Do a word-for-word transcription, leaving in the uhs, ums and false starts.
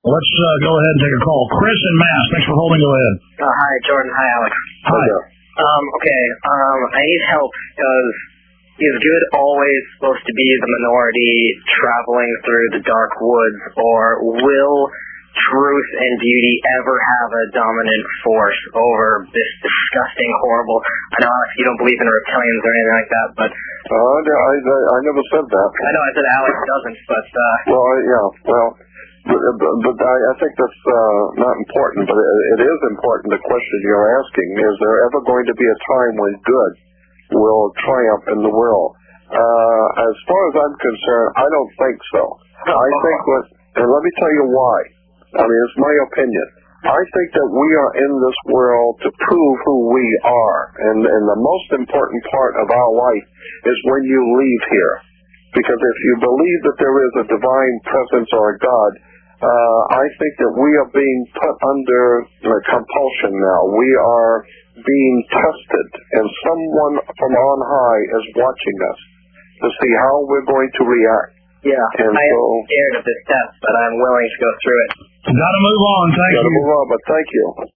Let's uh, go ahead and take a call. Chris in Mass, thanks for holding. Go ahead. Uh, hi, Jordan. Hi, Alex. Hi. Um, okay, um, I need help because is good always supposed to be the minority traveling through the dark woods, or will truth and beauty ever have a dominant force over this disgusting, horrible... I know, Alex, you don't believe in reptilians or anything like that, but... Uh, I, I, I never said that. I know I said Alex doesn't, but... Uh, well, yeah, well... But, but I, I think that's uh, not important, but it, it is important, the question you're asking. Is there ever going to be a time when good will triumph in the world? Uh, as far as I'm concerned, I don't think so. I think what, and let me tell you why. I mean, it's my opinion. I think that we are in this world to prove who we are, and, and the most important part of our life is when you leave here. Because if you believe that there is a divine presence or a God, uh, I think that we are being put under uh, compulsion now. We are being tested, and someone from on high is watching us to see how we're going to react. Yeah, and I so, am scared of this test, but I'm willing to go through it. Gotta move on. Thank gotta you. move on, but thank you.